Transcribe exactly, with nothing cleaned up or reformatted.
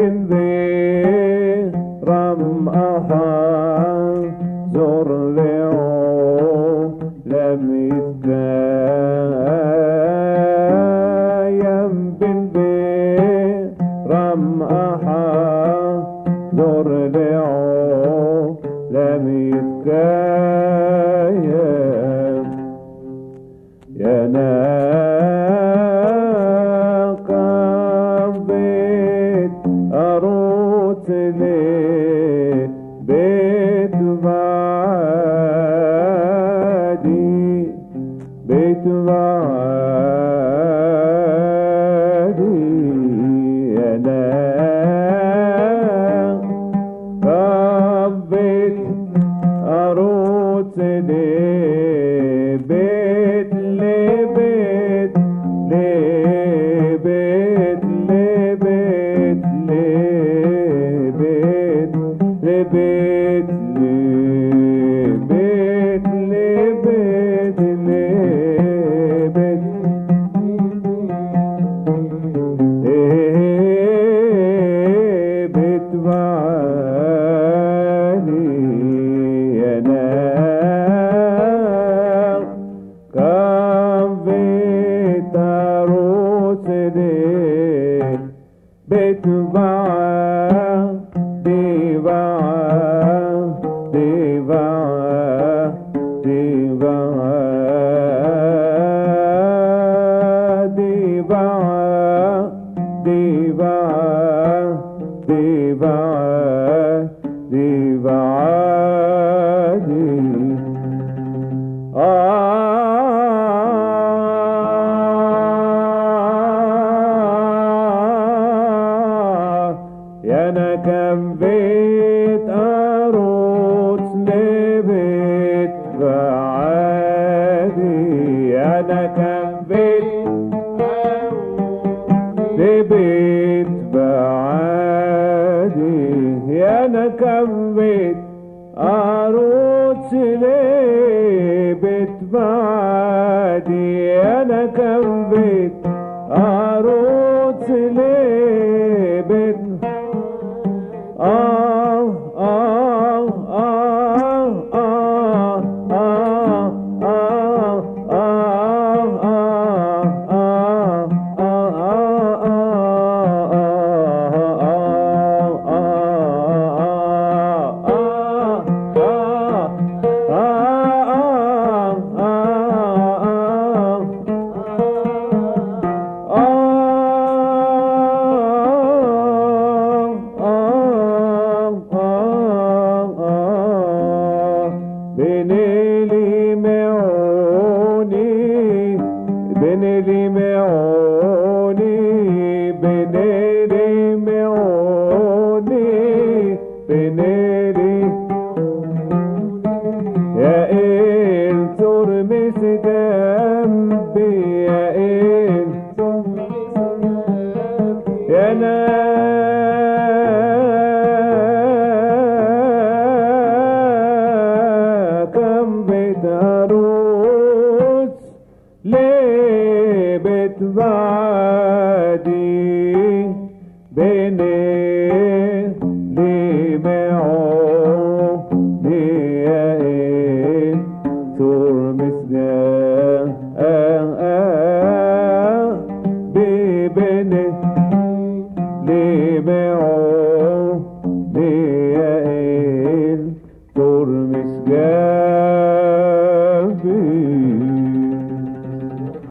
بن بيرم أحا زر لعو لم يتقايم بن بيرم أحا زر لعو لم يتقايم يا ناقة بيت أروت لي بيت بعادي بيت بعادي يا ناقة بيت أروت لي بيت لبيت لبيت لبيت لبيت لبيت لبيت لبيت لبيت إيه بيت بعالي يا نار كم بيت أروس لي بيت بعادي بعادي بعادي بعادي بعادي بعادي بعادي بعادي آه يا أنا كم بيت أروس لبيت بعادي أنا كم بيت لبيت بعادي أنا كم بيت أروس لبيت بعادي أنا كم بيت أروس لبيت آه آه آه آه آه آه بنيلي معوني بنيلي معوني بنيلي معوني بنيلي يا إل ترمس جنبي يا إل يا ناس أروس لبيت بعادي بني لمعو ليائن ترمس ببني